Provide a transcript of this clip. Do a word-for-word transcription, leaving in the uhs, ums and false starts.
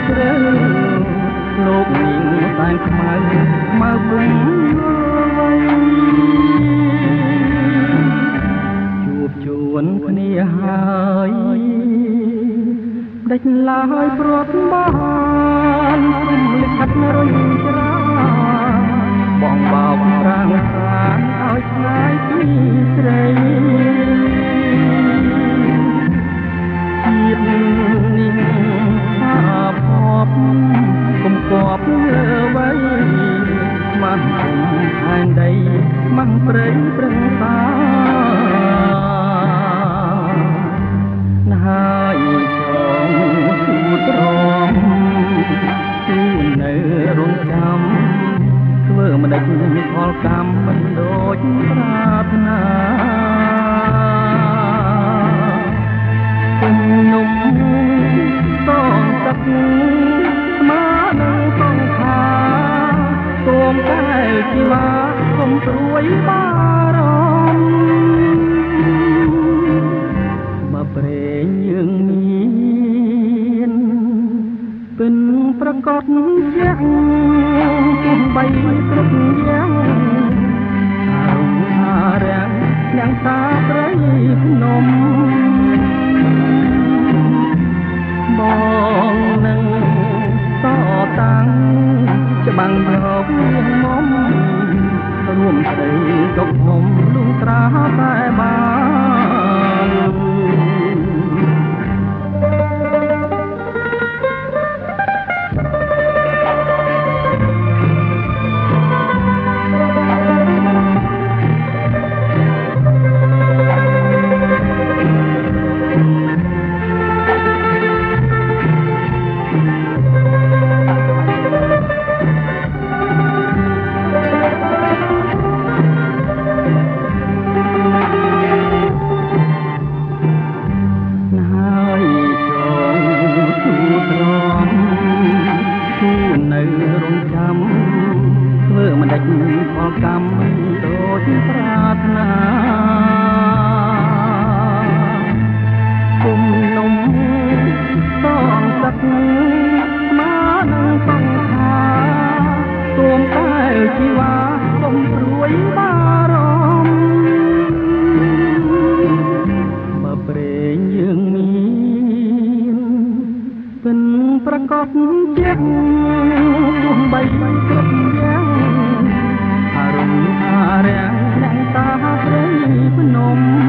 ជ្រៅលោកនាងសែនខ្មៅមកគុំជួបជួនគ្នាហើយដេចឡើយព្រាត់បានព្រមលិខិតរុញច្រាបងបោកប្រាំងខានឲ្យឆ្ងាយពីស្រីជាតិនេះថាភពគុំគប់លើໄວមកគុំផែនដីមកព្រៃប្រឹងតាហើយចងទូត្រមទូនៅរងចាំធ្វើមិនដេចផលកម្មមិនដូចប្រាថ្នាគុំនំតងទឹកស្មានឹងសង្ខាសូមកែជីវ៉ាគុំព្រួយបារម្ភមកព្រេងយើងមានពិនប្រកបយ៉ាងទោះបីគ្រប់យ៉ាងអរុងអារាំងយ៉ាងតាព្រៃភ្នំបងនឹងតតាំងច្បាំងយកមុំរួមស្ដីទុកហុំលងត្រាតែបានធ្វើមិនដេចផលកម្មដូចប្រាថ្នាគុំនំតងទឹកមកនឹងសង្ខាទួមតែជីវ៉ាគុំព្រួយបារម្ភបើព្រេងយើងមានពិនប្រកបចិត្តទោះបីគ្រប់យ៉ាងអរុងអារាំងអ្នកតាព្រៃភ្នំ